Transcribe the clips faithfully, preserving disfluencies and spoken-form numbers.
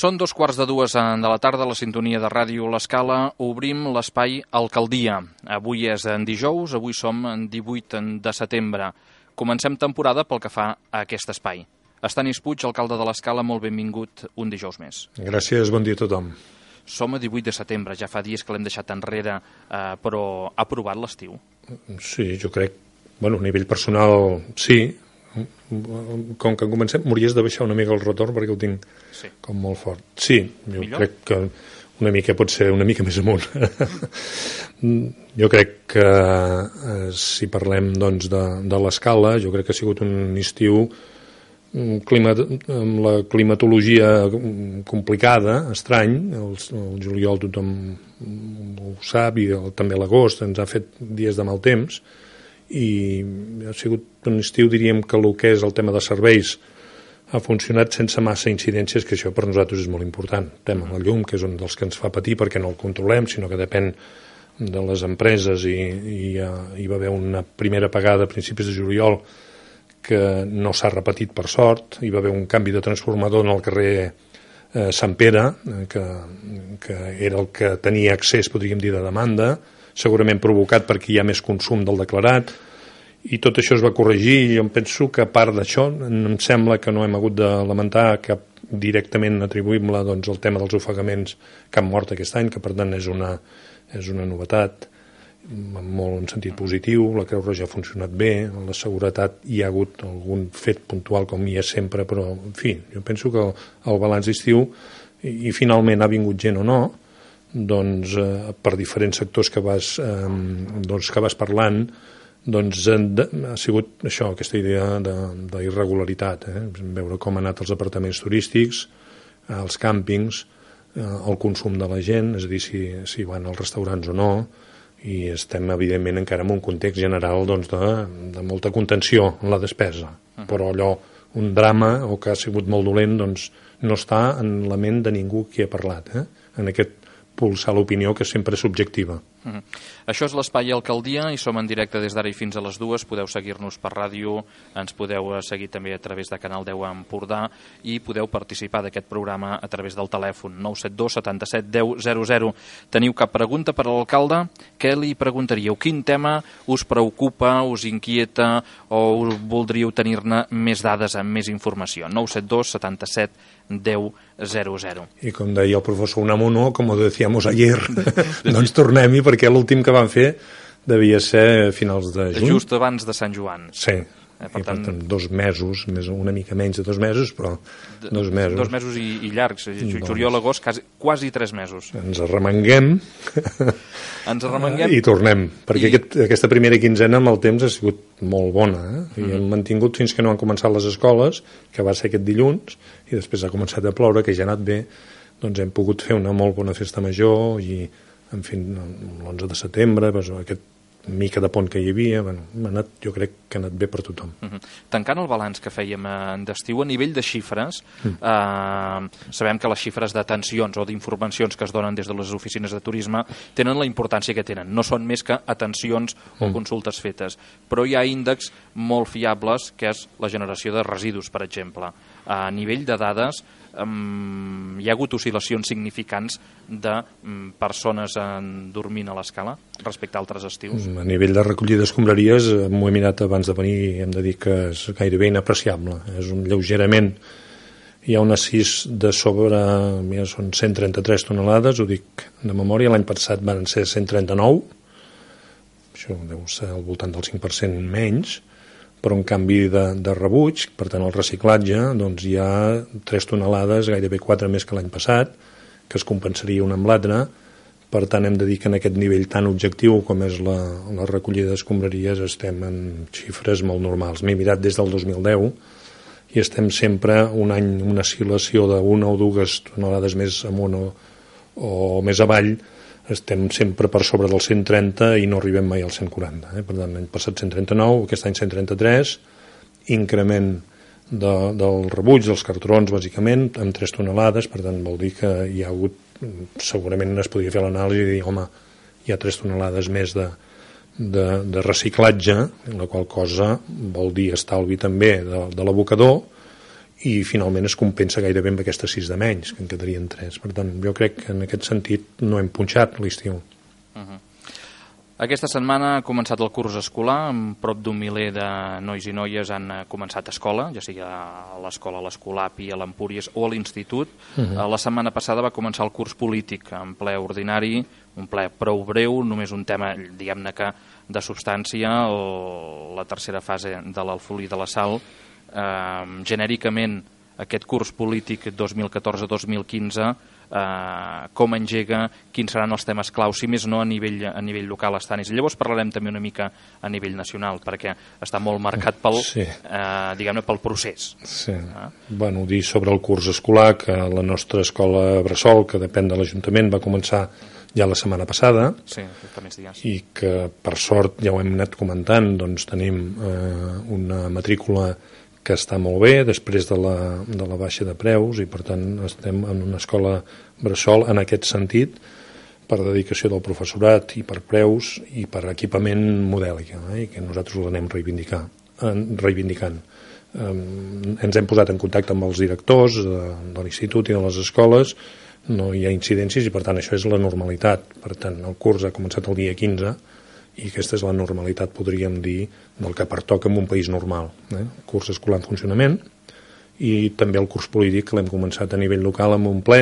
Són dos quarts de dues de la tarda, a la sintonia de Ràdio L'Escala. Obrim l'espai Alcaldia. Avui és en dijous, avui som en divuit de setembre. Comencem temporada pel que fa a aquest espai. Estanis Puig, alcalde de l'Escala, molt benvingut un dijous més. Gràcies, bon dia a tothom. Som a divuit de setembre, ja fa dies que l'hem deixat enrere, eh, però ha provat l'estiu? Sí, jo crec, bueno, a nivell personal, sí. Com que comencem, m'hauries de baixar una mica el retorn perquè ho tinc sí. com molt fort. Sí, jo Millor? crec que una mica pot ser una mica més amunt. Jo crec que eh, si parlem doncs, de, de l'Escala, jo crec que ha sigut un estiu un clima, amb la climatologia complicada, estrany. El, el juliol tothom ho sap i el, també l'agost ens ha fet dies de mal temps i ha sigut un estiu, diríem que el que és el tema de serveis ha funcionat sense massa incidències, que això per nosaltres és molt important. El tema de la llum, que és un dels que ens fa patir perquè no el controlem, sinó que depèn de les empreses i, i uh, hi va haver una primera apagada a principis de juliol que no s'ha repetit per sort. Hi va haver un canvi de transformador en el carrer eh, Sant Pere, eh, que, que era el que tenia accés, podríem dir, de demanda, segurament provocat perquè hi ha més consum del declarat, i tot això es va corregir. I jo em penso que a part d'això em sembla que no hem hagut de lamentar cap directament atribuïble doncs, al tema dels ofegaments que han mort aquest any, que per tant és una, és una novetat molt en sentit positiu. La Creu Roja ha funcionat bé, la seguretat hi ha hagut algun fet puntual com hi ha sempre, però en fi, jo penso que el, el balanç d'estiu i, i finalment ha vingut gent o no, doncs eh, per diferents sectors que vas, eh, doncs, que vas parlant, doncs de, ha sigut això, aquesta idea d'irregularitat, eh? Veure com han anat els apartaments turístics, eh, els càmpings, eh, el consum de la gent, és a dir, si, si van als restaurants o no, i estem evidentment encara en un context general doncs, de, de molta contenció en la despesa, uh-huh. però allò, un drama o que ha sigut molt dolent, doncs no està en la ment de ningú qui ha parlat, eh? En aquest pulsar l'opinió, que sempre és subjectiva. Uh-huh. Això és l'Espai Alcaldia i som en directe des d'ara i fins a les dues. Podeu seguir-nos per ràdio, ens podeu seguir també a través de Canal deu a Empordà i podeu participar d'aquest programa a través del telèfon nou set dos setanta-set deu zero zero. Teniu cap pregunta per a l'alcalde? Què li preguntaríeu? Quin tema us preocupa, us inquieta o us voldríeu tenir-ne més dades amb més informació? nou set dos setanta-set deu zero zero. I com deia el professor Unamuno, com ho decíamos ayer, doncs tornem-hi perquè l'últim que van fer devia ser a finals de juny. Just abans de Sant Joan. Sí, eh, per, I tant, per tant dos mesos, més, una mica menys de dos mesos, però dos mesos. Dos mesos i, i llargs, juliol, agost, quasi, quasi tres mesos. Ens arremanguem, ens arremanguem. i tornem, perquè I... aquest, aquesta primera quinzena amb el temps ha sigut molt bona, eh? I mm-hmm. hem mantingut fins que no han començat les escoles, que va ser aquest dilluns, i després ha començat a ploure, que ja ha anat bé, doncs hem pogut fer una molt bona festa major i en fi, l'onze de setembre, doncs, aquest mica de pont que hi havia, bueno, ha anat, jo crec que ha anat bé per tothom. Uh-huh. Tancant el balanç que fèiem en d'estiu, a nivell de xifres, mm. eh, sabem que les xifres d'atencions o d'informacions que es donen des de les oficines de turisme tenen la importància que tenen. No són més que atencions o mm. consultes fetes, però hi ha índexs molt fiables, que és la generació de residus, per exemple. A nivell de dades, Um, hi ha hagut oscil·lacions significants de um, persones en, dormint a l'Escala respecte a altres estius? A nivell de recollida d'escombraries, m'ho he mirat abans de venir i hem de dir que és gairebé inapreciable. És un lleugerament, hi ha un assís de sobre, mira, són cent trenta-tres tonelades, ho dic de memòria, l'any passat van ser cent trenta-nou, això deu ser al voltant del cinc per cent menys, però un canvi de, de rebuig, per tant el reciclatge, doncs hi ha tres tonelades, gairebé quatre més que l'any passat, que es compensaria una amb l'altra. Per tant hem de dir que en aquest nivell tan objectiu com és la, la recollida d'escombraries estem en xifres molt normals. M'he mirat des del dos mil deu i estem sempre un any, una oscil·lació d'una o dues tonelades més amunt o, o més avall, estem sempre per sobre del cent trenta i no arribem mai al cent quaranta. Eh? Per tant, l'any passat cent trenta-nou, aquest any cent trenta-tres, increment de, del rebuig, dels cartrons, bàsicament, amb tres tonelades, per tant, vol dir que hi ha hagut, segurament es podria fer l'anàlisi i dir, home, hi ha tres tonelades més de, de, de reciclatge, la qual cosa vol dir estalvi també de, de l'abocador i finalment es compensa gairebé amb aquestes sis de menys, que en quedarien tres. Per tant, jo crec que en aquest sentit no hem punxat l'estiu. Uh-huh. Aquesta setmana ha començat el curs escolar, amb prop d'un miler de nois i noies han començat escola, ja sigui a l'escola, a l'Escolapi, a l'Empúries o a l'institut. Uh-huh. La setmana passada va començar el curs polític, en ple ordinari, un ple prou breu, només un tema, diguem-ne que de substància, o la tercera fase de l'Alfolí de la Sal. Eh, genèricament, aquest curs polític dos mil catorze dos mil quinze, eh, com engega, quins seran els temes clau, si més no a nivell, a nivell local estan. I llavors parlarem també una mica a nivell nacional, perquè està molt marcat pel, sí. eh, diguem-ne, pel procés. Sí. Eh? Bueno, dir sobre el curs escolar que la nostra escola Bressol, que depèn de l'Ajuntament, va començar ja la setmana passada, sí, fa més dies. I que per sort ja ho hem anat comentant, doncs tenim eh, una matrícula que està molt bé després de la, de la baixa de preus, i per tant estem en una escola bressol en aquest sentit, per dedicació del professorat i per preus i per equipament modèlic, eh, i que nosaltres ho anem reivindicar, eh, reivindicant. Eh, ens hem posat en contacte amb els directors de, de l'institut i de les escoles, no hi ha incidències i per tant això és la normalitat. Per tant, el curs ha començat el dia quinze i aquesta és la normalitat, podríem dir, del que pertoca en un país normal. Eh? El curs escolar en funcionament i també el curs polític que l'hem començat a nivell local amb un ple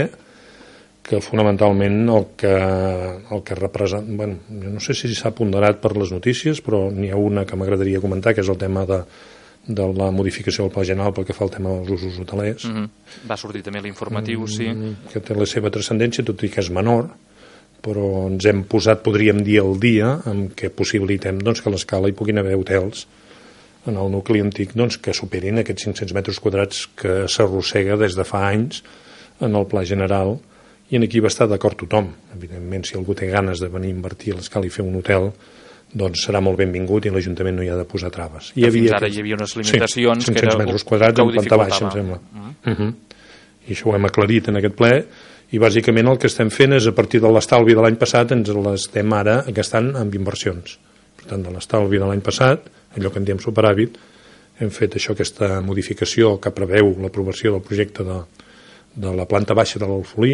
que fonamentalment el que, el que representa... Bueno, jo no sé si s'ha ponderat per les notícies, però n'hi ha una que m'agradaria comentar, que és el tema de, de la modificació del Pla General pel que fa al tema dels usos hotelers. Mm-hmm. Va sortir també l'informatiu, mm, sí. Que té la seva transcendència, tot i que és menor, però ens hem posat, podríem dir, el dia en què possibilitem doncs, que a l'escala hi puguin haver hotels en el nucli antic doncs, que superin aquests cinc-cents metres quadrats que s'arrossega des de fa anys en el Pla General, i en aquí va estar d'acord tothom. Evidentment, si algú té ganes de venir a invertir a l'escala i fer un hotel, doncs serà molt benvingut i l'Ajuntament no hi ha de posar traves. Hi havia, fins ara hi havia unes limitacions sí, que, era, metres quadrats que ho en planta baixa, em sembla. Mm. Uh-huh. I això ho hem aclarit en aquest ple, i bàsicament el que estem fent és, a partir de l'estalvi de l'any passat, ens l'estem ara gastant amb inversions. Per tant, de l'estalvi de l'any passat, allò que en diem superàvit, hem fet això, aquesta modificació que preveu l'aprovació del projecte de, de la planta baixa de l'Alfolí.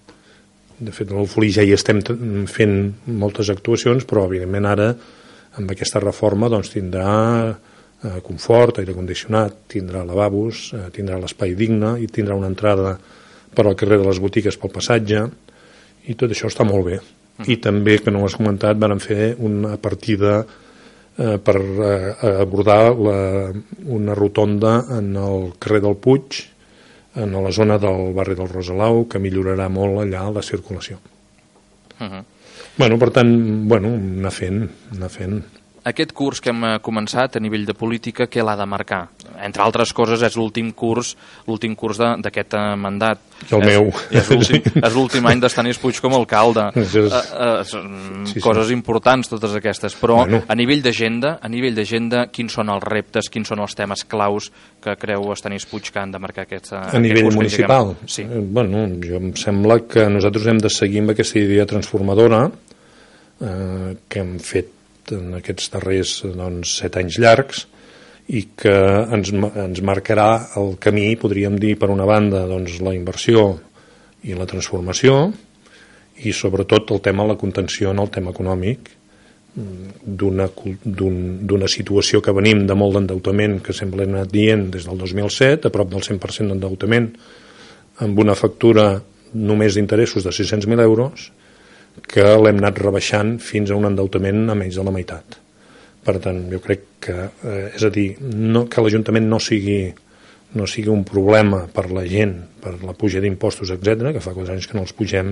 De fet, a l'Alfolí ja hi estem fent moltes actuacions, però evidentment ara, amb aquesta reforma, doncs, tindrà eh, confort, aire condicionat, tindrà lavabos, eh, tindrà l'espai digne i tindrà una entrada per al carrer de les botigues pel passatge, i tot això està molt bé. Mm. I també, que no ho has comentat, van fer una partida eh, per eh, abordar la, una rotonda en el carrer del Puig, en la zona del barri del Rosalau, que millorarà molt allà la circulació. Uh-huh. Bueno, per tant, bueno, anar fent, anar fent. Aquest curs que hem començat a nivell de política, què l'ha de marcar? Entre altres coses, és l'últim curs l'últim curs d'aquest mandat. I el és, meu. És l'últim any d'Estanis Puig com a alcalde. És... Uh, uh, sí, coses sí. importants, totes aquestes. Però bueno. a nivell d'agenda, a nivell d'agenda, quins són els reptes, quins són els temes claus que creu Estanis Puig que han de marcar aquest, a aquest nivell curs? municipal? Sí. Eh, bueno, jo em sembla que nosaltres hem de seguir amb aquesta idea transformadora eh, que hem fet en aquests darrers doncs, set anys llargs, i que ens, ens marcarà el camí, podríem dir, per una banda, doncs, la inversió i la transformació, i sobretot el tema de la contenció en el tema econòmic, d'una d'una situació que venim de molt d'endeutament, que sempre hem anat dient des del dos mil set, a prop del cent per cent d'endeutament, amb una factura només d'interessos de sis-cents mil euros, que l'hem anat rebaixant fins a un endeutament a menys de la meitat. Per tant, jo crec que, eh, és a dir, no, que l'Ajuntament no sigui, no sigui un problema per la gent, per la puja d'impostos, etcètera, que fa quatre anys que no els pugem,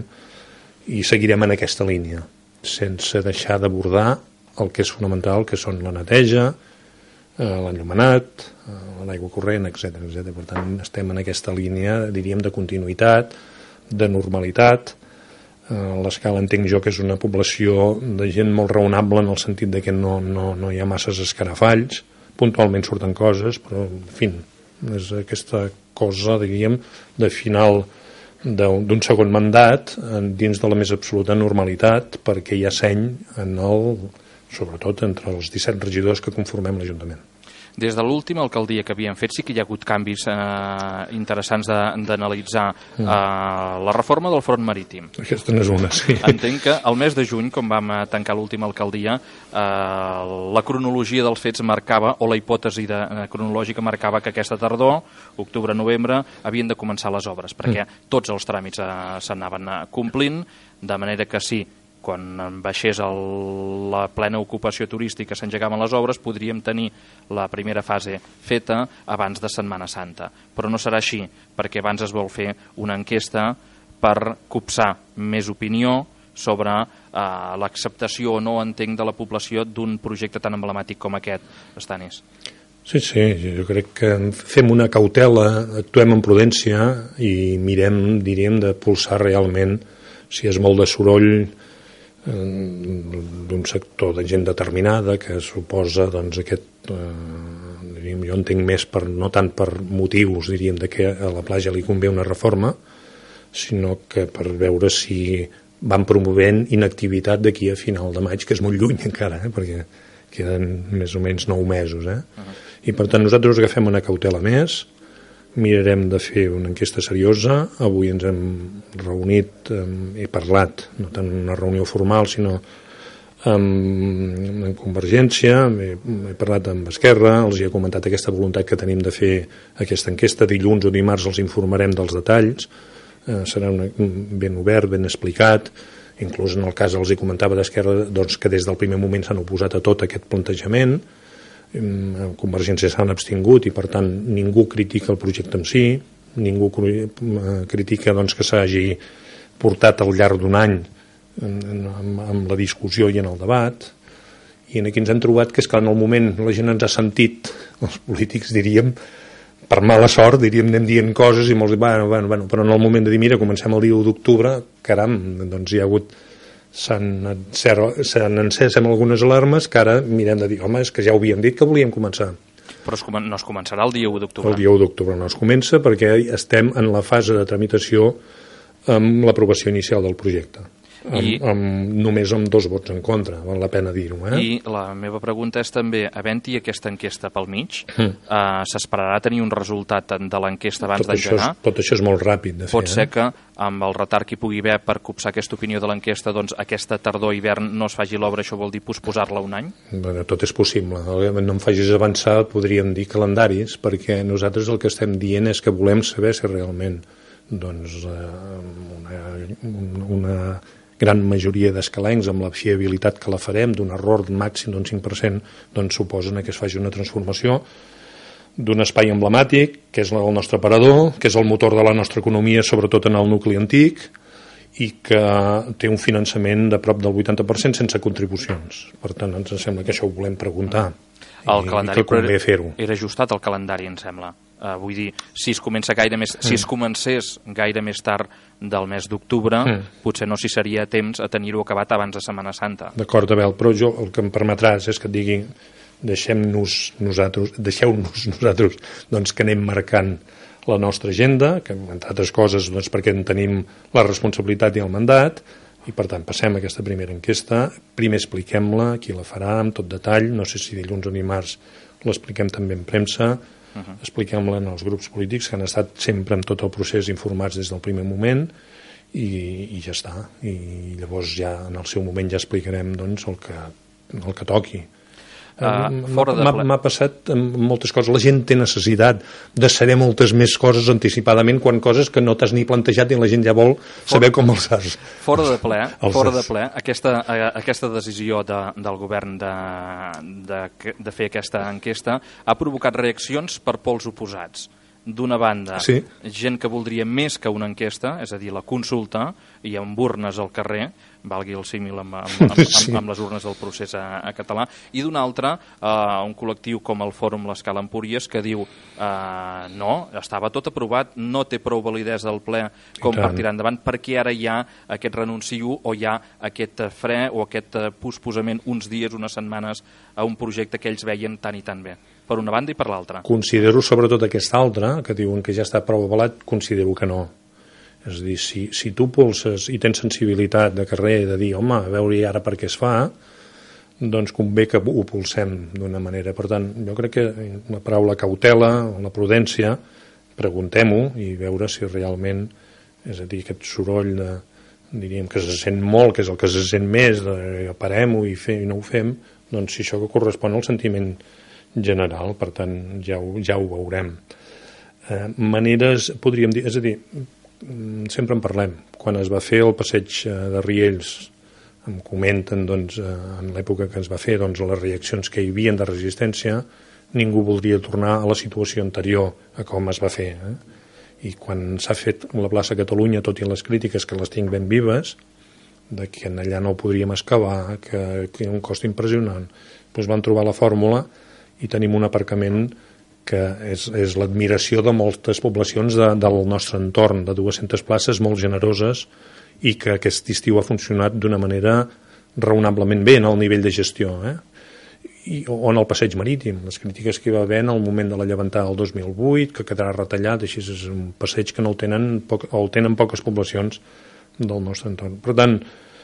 i seguirem en aquesta línia, sense deixar d'abordar el que és fonamental, que són la neteja, eh, l'enllumenat, eh, l'aigua corrent, etcètera, etcètera. Per tant, estem en aquesta línia, diríem, de continuïtat, de normalitat. L'escala entenc jo que és una població de gent molt raonable en el sentit de que no, no, no hi ha masses escarafalls, puntualment surten coses, però en fi, és aquesta cosa, diríem, de final d'un segon mandat dins de la més absoluta normalitat, perquè hi ha seny en el, sobretot entre els disset regidors que conformem l'Ajuntament. Des de l'última alcaldia que havíem fet sí que hi ha hagut canvis eh, interessants d'analitzar mm. eh, la reforma del front marítim. Aquesta no és una, sí. Entenc que al mes de juny, com vam tancar l'última alcaldia, eh, la cronologia dels fets marcava, o la hipòtesi de, eh, cronològica marcava que aquesta tardor, octubre-novembre, havien de començar les obres, perquè mm. tots els tràmits eh, s'anaven complint, de manera que sí, quan baixés el, la plena ocupació turística, s'engegaven les obres, podríem tenir la primera fase feta abans de Setmana Santa. Però no serà així, perquè abans es vol fer una enquesta per copsar més opinió sobre eh, l'acceptació o no, entenc, de la població d'un projecte tan emblemàtic com aquest, Stanis. Sí, sí, jo crec que fem una cautela, actuem amb prudència i mirem, diríem, de pulsar realment si és molt de soroll d'un sector de gent determinada que suposa doncs, aquest eh, diríem, jo entenc més per, no tant per motius diríem de que a la platja li convé una reforma, sinó que per veure si van promovent inactivitat d'aquí a final de maig, que és molt lluny encara, eh, perquè queden més o menys nou mesos, eh? Uh-huh. I per tant nosaltres agafem una cautela més, mirarem de fer una enquesta seriosa. Avui ens hem reunit, he parlat, no tant una reunió formal, sinó amb, amb Convergència, he, he parlat amb Esquerra, els he comentat aquesta voluntat que tenim de fer aquesta enquesta. Dilluns o dimarts els informarem dels detalls, eh, serà una, ben obert, ben explicat. Inclús en el cas els hi comentava d'Esquerra doncs, que des del primer moment s'han oposat a tot aquest plantejament. Convergència s'han abstingut i per tant ningú critica el projecte en si, ningú critica doncs, que s'hagi portat al llarg d'un any amb, amb la discussió i en el debat, i aquí ens hem trobat que és que en el moment la gent ens ha sentit, els polítics diríem, per mala sort, diríem, anem dient coses i molts diuen, bueno, bueno, bueno, però en el moment de dir, mira, comencem el dia u d'octubre, caram, doncs hi ha hagut s'han encès amb algunes alarmes que ara mirem de dir, home, és que ja ho havíem dit que volíem començar. Però es, no es començarà el dia u d'octubre? El dia u d'octubre no es comença perquè estem en la fase de tramitació amb l'aprovació inicial del projecte. I, amb, amb, només amb dos vots en contra, val la pena dir-ho. Eh? I la meva pregunta és també, havent-hi aquesta enquesta pel mig, mm. eh, s'esperarà tenir un resultat de l'enquesta abans d'engegar? Tot això és molt ràpid de fer. Pot ser eh? que amb el retard que hi pugui haver per copsar aquesta opinió de l'enquesta, doncs aquesta tardor-hivern no es faci l'obra, això vol dir posposar-la un any? Bueno, tot és possible. No em facis avançar, podríem dir calendaris, perquè nosaltres el que estem dient és que volem saber si realment doncs, una, una gran majoria d'escalencs amb la fiabilitat que la farem, d'un error màxim d'un cinc per cent, doncs suposen que es faci una transformació d'un espai emblemàtic, que és el nostre aparador, que és el motor de la nostra economia, sobretot en el nucli antic, i que té un finançament de prop del vuitanta per cent sense contribucions. Per tant, ens sembla que això ho volem preguntar. El i, calendari i que convé fer-ho. Era ajustat el calendari, em sembla. Uh, vull dir, si es comença gaire més, mm. si es comencés gaire més tard del mes d'octubre, mm. potser no s'hi seria temps a tenir-ho acabat abans de Setmana Santa. D'acord, Abel, però jo el que em permetràs és que et digui deixem-nos nosaltres, deixeu-nos nosaltres doncs, que anem marcant la nostra agenda, que entre altres coses doncs, perquè en tenim la responsabilitat i el mandat, i per tant passem a aquesta primera enquesta, primer expliquem-la, qui la farà amb tot detall, no sé si dilluns o dimarts l'expliquem també en premsa, uh-huh. expliquem-la en els grups polítics que han estat sempre en tot el procés informats des del primer moment, i, i ja està, i llavors ja en el seu moment ja explicarem doncs, el, que, el que toqui. Uh, m'ha passat amb moltes coses, la gent té necessitat de saber moltes més coses anticipadament quan coses que no t'has ni plantejat i la gent ja vol saber fora, com els has fora de ple, fora de ple aquesta, aquesta decisió de, del govern de, de, de fer aquesta enquesta ha provocat reaccions per pols oposats. D'una banda, sí. gent que voldria més que una enquesta, és a dir, la consulta, i amb urnes al carrer, valgui el símil amb, amb, amb, sí. amb, amb les urnes del procés a, a català, i d'una altra, eh, un col·lectiu com el Fòrum l'Escala Empúries, que diu eh, no, estava tot aprovat, no té prou validesa del ple com per tirar endavant, perquè ara hi ha aquest renuncio o hi ha aquest fre o aquest posposament uns dies, unes setmanes a un projecte que ells veien tan i tan bé. Per una banda i per l'altra. Considero sobretot aquesta altra, que diuen que ja està prou avalat, considero que no. És a dir, si, si tu pulses i tens sensibilitat de carrer de dir, home, a veure ara per què es fa, doncs convé que ho pulsem d'una manera. Per tant, jo crec que la paraula cautela, la prudència, preguntem-ho i veure si realment, és a dir, aquest soroll de, diríem que se sent molt, que és el que se sent més, de parem-ho i, fe, i no ho fem, doncs si això correspon al sentiment general, per tant ja ho, ja ho veurem. Eh, maneres, podríem dir, és a dir, sempre en parlem, quan es va fer el passeig de Riells, em comenten doncs, en l'època que es va fer doncs, les reaccions que hi havia de resistència, ningú voldria tornar a la situació anterior a com es va fer. Eh? I quan s'ha fet la plaça Catalunya, tot i les crítiques que les tinc ben vives, de que allà no ho podríem excavar, que, que era un cost impressionant, doncs van trobar la fórmula i tenim un aparcament que és, és l'admiració de moltes poblacions de, del nostre entorn, de dues-centes places molt generoses, i que aquest estiu ha funcionat d'una manera raonablement bé en el nivell de gestió. Eh? I, o en el passeig marítim, les crítiques que hi va haver en el moment de la llevantada del dos mil vuit, que quedarà retallat, així és un passeig que no el tenen, poc, o el tenen poques poblacions del nostre entorn. Per tant,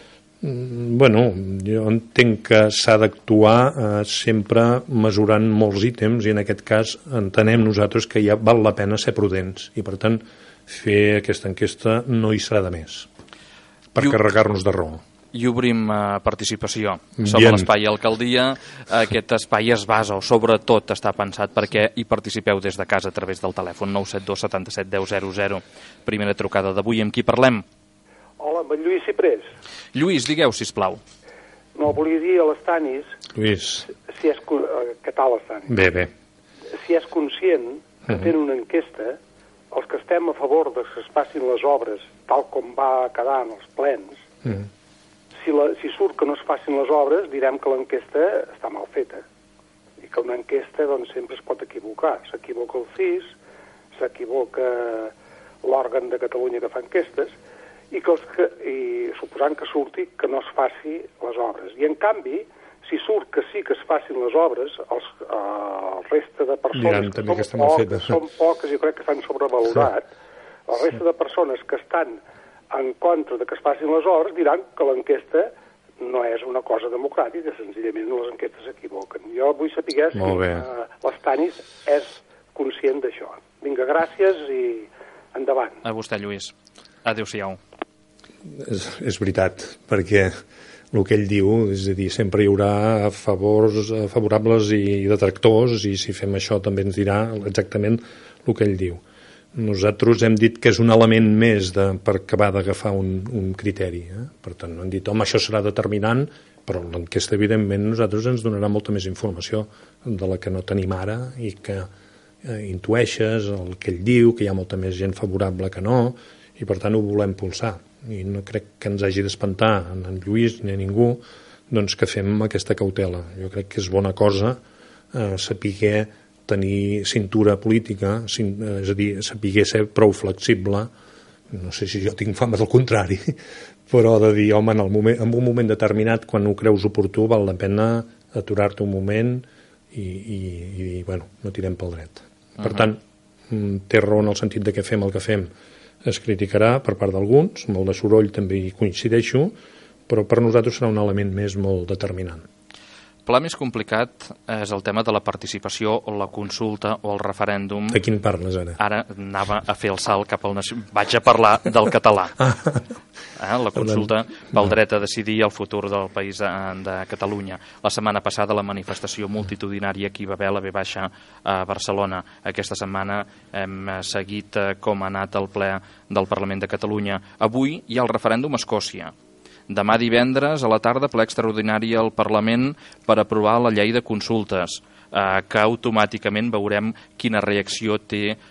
bueno, jo entenc que s'ha d'actuar eh, sempre mesurant molts ítems i en aquest cas entenem nosaltres que ja val la pena ser prudents i per tant fer aquesta enquesta no hi serà de més per I carregar-nos de raó. I obrim uh, participació. Som a l'Espai Alcaldia. Aquest espai es basa, o sobretot està pensat perquè hi participeu des de casa a través del telèfon nou set dos setanta set deu zero zero. Primera trucada d'avui. Amb qui parlem? Hola, amb en Lluís Ciprés. Lluís, digueu, sisplau. No, volia dir a l'Estanis... Lluís. Si és, què tal l'Estanis? Bé, bé. Si és conscient que uh-huh. fent una enquesta, els que estem a favor de que es passin les obres tal com va quedar en els plens, uh-huh. si, la, si surt que no es facin les obres, direm que l'enquesta està mal feta. I que una enquesta doncs, sempre es pot equivocar. S'equivoca el C I S, s'equivoca l'òrgan de Catalunya que fa enquestes, i, que els que, i suposant que surti que no es faci les obres. I en canvi, si surt que sí que es facin les obres, els, eh, el resta de persones que, que són, poques, són poques, jo crec que s'han sobrevalorat, sí. La resta de persones que estan en contra de que es facin les obres diran que l'enquesta no és una cosa democràtica, senzillament les enquestes s'equivoquen. Jo vull saber si uh, l'Estanis és conscient d'això. Vinga, gràcies i endavant. A vostè, Lluís. Adéu-siau. És, és veritat, perquè el que ell diu, és a dir, sempre hi haurà favors, favorables i detractors, i si fem això també ens dirà exactament el que ell diu. Nosaltres hem dit que és un element més de, per acabar d'agafar un, un criteri. Eh? Per tant, no hem dit, home, això serà determinant, però l'enquesta, evidentment, nosaltres ens donarà molta més informació de la que no tenim ara i que eh, intueixes el que ell diu, que hi ha molta més gent favorable que no, i per tant ho volem pulsar. I no crec que ens hagi d'espantar en en Lluís ni a ningú doncs, que fem aquesta cautela. Jo crec que és bona cosa eh, saber tenir cintura política, és a dir, saber ser prou flexible, no sé si jo tinc fama del contrari, però de dir, home, en, el moment, en un moment determinat, quan ho creus oportú, val la pena aturar-te un moment i, i, i bueno, no tirem pel dret. Uh-huh. Per tant, té raó en el sentit de que fem el que fem. Es criticarà per part d'alguns, molt de soroll també hi coincideixo, però per nosaltres serà un element més molt determinant. El pla més complicat és el tema de la participació o la consulta o el referèndum. De quin parles ara? Ara anava a fer el salt cap al... Vaig a parlar del català. Eh, la consulta pel dret a decidir el futur del país de Catalunya. La setmana passada la manifestació multitudinària que hi va haver a la V baixa a Barcelona. Aquesta setmana hem seguit com ha anat el ple del Parlament de Catalunya. Avui hi ha el referèndum a Escòcia. Demà divendres a la tarda ple extraordinari al Parlament per aprovar la llei de consultes, eh, que automàticament veurem quina reacció té eh,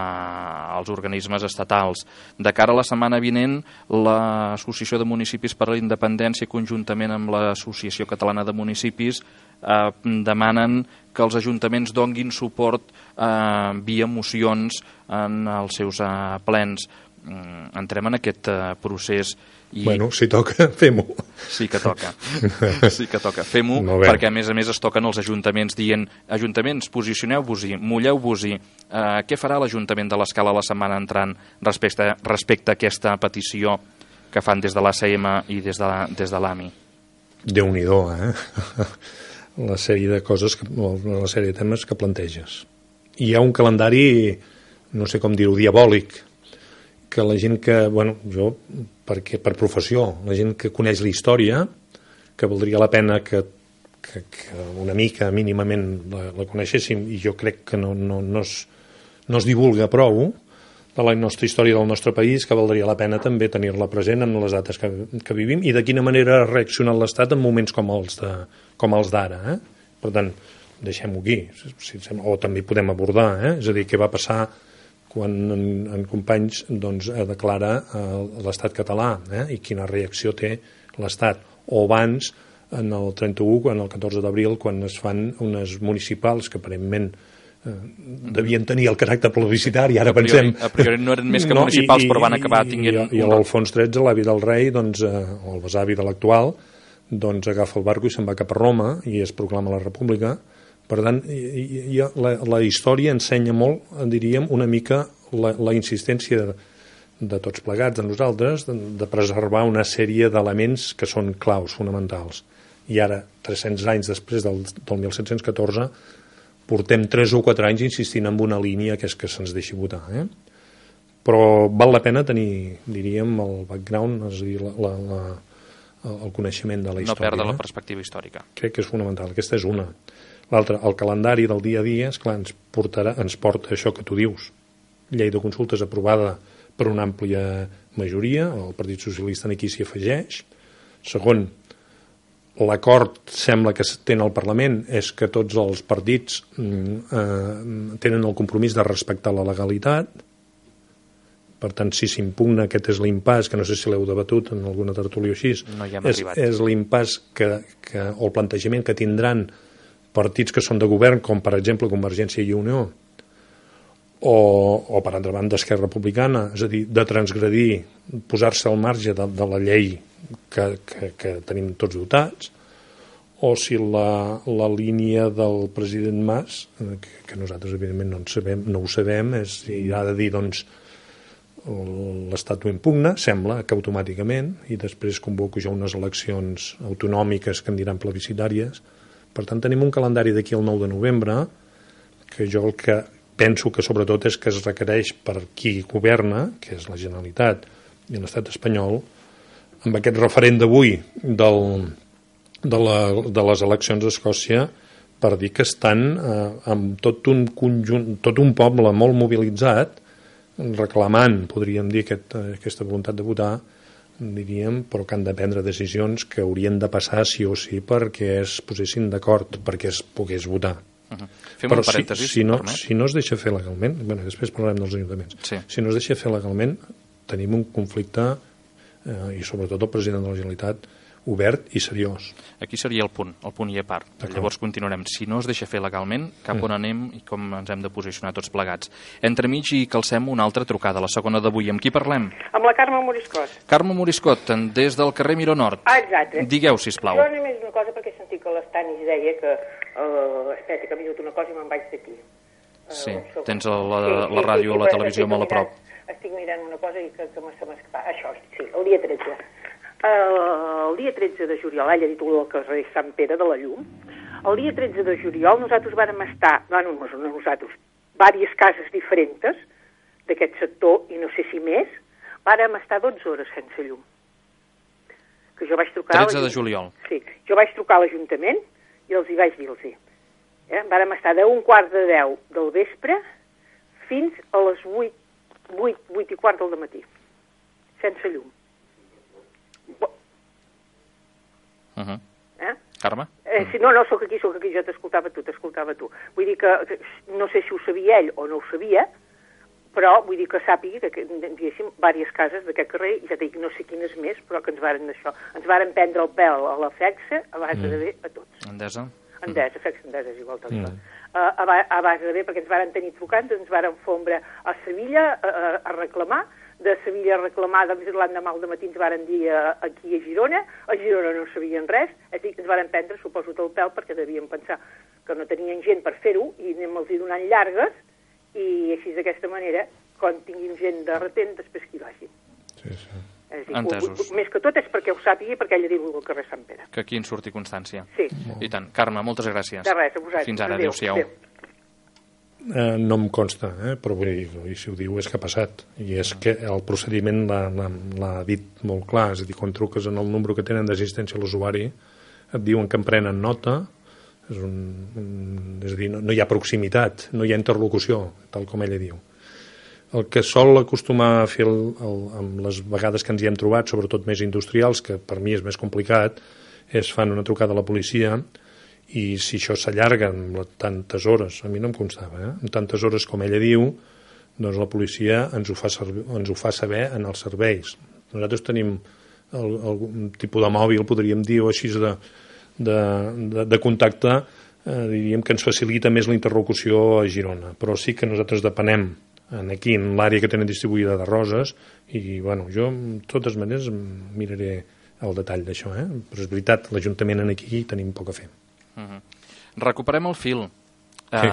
els organismes estatals. De cara a la setmana vinent, l'Associació de Municipis per a la Independència, conjuntament amb l'Associació Catalana de Municipis, eh, demanen que els ajuntaments donguin suport eh, via mocions en els seus eh, plens. Entrem en aquest uh, procés i... Bueno, si toca, fem-ho. Sí que toca, sí que toca. Fem-ho perquè, a més a més, es toquen els ajuntaments dient, ajuntaments, posicioneu-vos-hi, mulleu-vos-hi. Uh, què farà l'Ajuntament de l'Escala la setmana entrant respecte, respecte a aquesta petició que fan des de l'A C M i des de l'A M I? Déu-n'hi-do, eh? La sèrie de coses, que, la sèrie de temes que planteges. I hi ha un calendari, no sé com dir-ho, diabòlic, que la gent que, bueno, jo, perquè per professió, la gent que coneix la història, que valdria la pena que, que, que una mica, mínimament, la, la coneixéssim, i jo crec que no, no, no, es, no es divulga prou, de la nostra història del nostre país, que valdria la pena també tenir-la present en les dates que, que vivim i de quina manera ha reaccionat l'Estat en moments com els de, com els d'ara. Eh? Per tant, deixem-ho aquí. Si, o també podem abordar, eh? És a dir, què va passar quan en, en Companys doncs, declara eh, l'Estat català eh? I quina reacció té l'Estat. O abans, en el trenta-u, quan el catorze d'abril, quan es fan unes municipals que aparentment devien tenir el caràcter plebiscitari, ara pensem... A priori no eren més que municipals, no, i, però van acabar tinguent... I, i l'Alfons tretze, l'avi del rei, doncs, eh, o el besavi de l'actual, doncs agafa el barco i se'n va cap a Roma i es proclama la república. Per tant, i, i, la, la història ensenya molt, diríem, una mica la, la insistència de, de tots plegats, de nosaltres, de, de preservar una sèrie d'elements que són claus, fonamentals. I ara, tres-cents anys després del, del mil set-cents catorze, portem tres o quatre anys insistint en una línia que és que se'ns deixi votar. Eh? Però val la pena tenir, diríem, el background, és a dir, la, la, la, el coneixement de la història. No perdre eh? la perspectiva històrica. Crec que és fonamental. Aquesta és una. L'altra, el calendari del dia a dia, esclar, ens, portarà, ens porta això que tu dius. Llei de consultes aprovada per una àmplia majoria, el Partit Socialista aquí s'hi afegeix. Segon, l'acord sembla que té al Parlament és que tots els partits eh, tenen el compromís de respectar la legalitat. Per tant, si s'impugna, aquest és l'impàs, que no sé si l'heu debatut en alguna tertúlia així, no hi hem és, és l'impàs que, que, o el plantejament que tindran partits que són de govern, com per exemple Convergència i Unió, o, o per altra banda Esquerra Republicana, és a dir, de transgredir, posar-se al marge de, de la llei que, que, que tenim tots dotats, o si la, la línia del president Mas, que, que nosaltres evidentment no, sabem, no ho sabem, és, si ha de dir, doncs, l'Estat ho impugna, sembla que automàticament, i després convoco ja unes eleccions autonòmiques que en diran plebiscitàries. Per tant, tenim un calendari d'aquí al nou de novembre, que jo el que penso que sobretot és que es requereix per qui governa, que és la Generalitat i l'estat espanyol, amb aquest referent d'avui del, de, la, de les eleccions d'Escòcia, per dir que estan eh, amb tot un conjunt, tot un poble molt mobilitzat, reclamant, podríem dir, aquest, aquesta voluntat de votar, diríem, però que han de prendre decisions que haurien de passar sí o sí perquè es posessin d'acord, perquè es pogués votar. Uh-huh. Fem però un parèntesi, si, si, no, si no es deixa fer legalment, bueno, després parlarem dels ajuntaments, sí. Si no es deixa fer legalment, tenim un conflicte eh, i sobretot el president de la Generalitat obert i seriós. Aquí seria el punt, el punt i a part. Llavors continuarem. Si no es deixa fer legalment, cap on anem i com ens hem de posicionar tots plegats. Entremig i calcem una altra trucada, la segona d'avui. Amb qui parlem? Amb la Carme Moriscot. Carme Moriscot, des del carrer Miró Nord. Ah, exacte. Digueu, sisplau. Jo només una cosa, perquè he sentit que l'Estanis deia que... Uh, espera, que ha vingut una cosa i me'n vaig d'aquí. Uh, sí, soc... tens la, la, sí, la ràdio o sí, la televisió molt a prop. Estic mirant una cosa i que, que m'ha escapat. Això, sí, el dia tretze. Uh, el dia tretze de juliol, ella ha dit el carrer Sant Pere de la Llum, el dia tretze de juliol nosaltres vàrem estar, bueno, no nosaltres, diverses cases diferents d'aquest sector, i no sé si més, vàrem estar dotze hores sense llum. Que jo vaig trucar tretze de juliol. Sí, jo vaig trucar a l'Ajuntament i els hi vaig dir-los. Eh? Vàrem estar d'un quart de deu del vespre fins a les vuit, vuit, vuit i quart del matí, sense llum. Uh-huh. Eh? Carme? Eh, si no, no, sóc aquí, sóc aquí, jo t'escoltava tu, t'escoltava tu. Vull dir que, no sé si ho sabia ell o no ho sabia, però vull dir que sàpigui que, diguéssim, diverses cases d'aquest carrer, i ja dic, no sé quines més, però que ens varen això. Ens varen prendre el pèl a la FEXA, a base mm. de bé, a tots. Endesa? Endesa, mm. FEXA, Endesa, és igual, tal mm. uh, a, a base de bé, perquè ens varen tenir trucants, ens varen fombra a Sevilla a, a, a reclamar, de Sevilla reclamada, l'endemà al matí ens varen dir a, aquí a Girona, a Girona no sabien res, és dir, ens varen prendre, suposo, el pèl, perquè devien pensar que no tenien gent per fer-ho, i anem-los donant llargues, i així d'aquesta manera, quan tinguin gent de retent, després que hi vagin. Sí, sí. És dir, Entesos. Més que tot és perquè ho sàpiga i perquè ella diu al carrer Sant Pere. Que aquí en surti constància. Sí. I tant. Carme, moltes gràcies. De res, a vosaltres. Fins ara, adéu-siau. Eh, no em consta, eh? Però vull dir, i si ho diu és que ha passat. I és que el procediment l'ha dit molt clar. És a dir, quan truques en el número que tenen d'assistència a l'usuari, et diuen que en prenen nota, és, un, un, és a dir, no, no hi ha proximitat, no hi ha interlocució, tal com ella diu. El que sol acostumar a fer el, el, amb les vegades que ens hi hem trobat, sobretot més industrials, que per mi és més complicat, és fan una trucada a la policia i si això s'allarga amb tantes hores, a mi no em constava, eh? amb tantes hores com ella diu, doncs la policia ens ho fa, ens ho fa saber en els serveis. Nosaltres tenim el, algun tipus de mòbil, podríem dir, o així de, de, de, de contacte, eh, diríem que ens facilita més la interlocució a Girona, però sí que nosaltres depenem aquí en l'àrea que tenen distribuïda de Roses i bueno, jo de totes maneres miraré el detall d'això, eh? Però és veritat, l'Ajuntament aquí tenim poc a fer. Uh-huh. Recuperem el fil. Sí.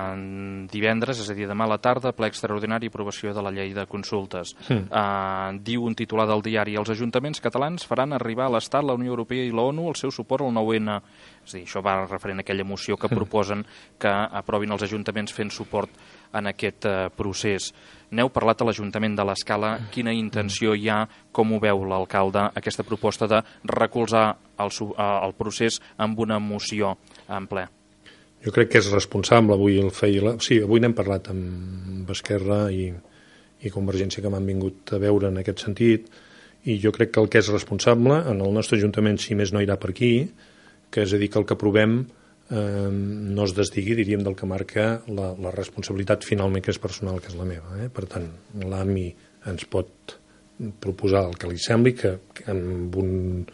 Uh, divendres, és a dir, demà a la tarda, ple extraordinari i aprovació de la llei de consultes. Sí. Uh, diu un titular del diari: els ajuntaments catalans faran arribar a l'Estat, la Unió Europea i l'ONU el seu suport al nou ene. És a dir, això va referent a aquella moció que sí. proposen que aprovin els ajuntaments fent suport en aquest uh, procés. N'heu parlat a l'Ajuntament de l'Escala. Quina intenció hi ha, com ho veu l'alcalde, aquesta proposta de recolzar el, uh, el procés amb una moció en ple? Jo crec que és responsable. Avui el feia la... Sí, avui n'hem parlat amb Esquerra i, i Convergència, que m'han vingut a veure en aquest sentit, i jo crec que el que és responsable en el nostre Ajuntament, si més no irà per aquí, que és a dir, que el que aprovem eh, no es desdigui, diríem, del que marca la, la responsabilitat finalment, que és personal, que és la meva. Eh? Per tant, l'A M I ens pot proposar el que li sembli, que, que amb, un,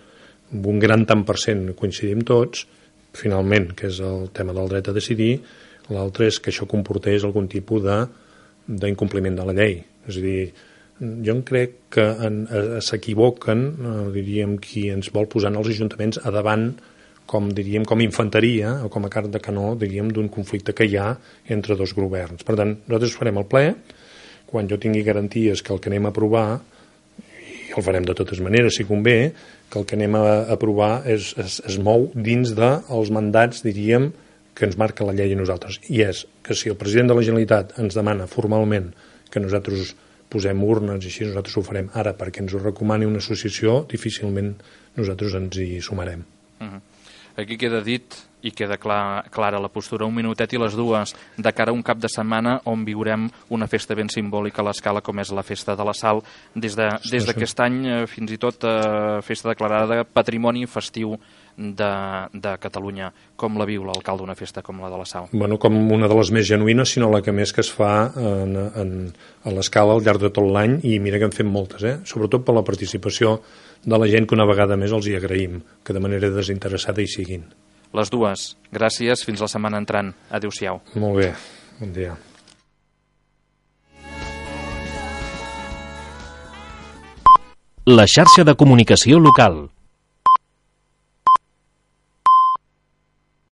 amb un gran tant per cent coincidim tots, finalment, que és el tema del dret a decidir. L'altre és que això comportés algun tipus d'incompliment de, de la llei. És a dir, jo crec que s'equivoquen, eh, diríem, qui ens vol posar en els ajuntaments a davant, com diríem, com infanteria o com a carn de canó, diríem, d'un conflicte que hi ha entre dos governs. Per tant, nosaltres farem el ple, quan jo tingui garanties que el que anem a aprovar, i el farem de totes maneres, si convé, que el que anem a aprovar es, es, es mou dins dels mandats, diríem, que ens marca la llei a nosaltres. I és que si el president de la Generalitat ens demana formalment que nosaltres posem urnes i així nosaltres ho farem ara perquè ens ho recomani una associació, difícilment nosaltres ens hi sumarem. Uh-huh. Aquí queda dit i queda clar, clara la postura. Un minutet i les dues, de cara a un cap de setmana on viurem una festa ben simbòlica a l'Escala, com és la Festa de la Sal. Des d'aquest de, des any, fins i tot, eh, festa declarada Patrimoni Festiu de, de Catalunya. Com la viu l'alcalde una festa com la de la Sal? Bueno, com una de les més genuïnes, sinó la que més que es fa en, en, a l'Escala al llarg de tot l'any, i mira que en fem moltes, eh? Sobretot per la participació de la gent, que una vegada més els hi agraïm, que de manera desinteressada hi siguin. Les dues. Gràcies. Fins la setmana entrant. Adéu-siau. Molt bé. Bon dia. La xarxa de comunicació local.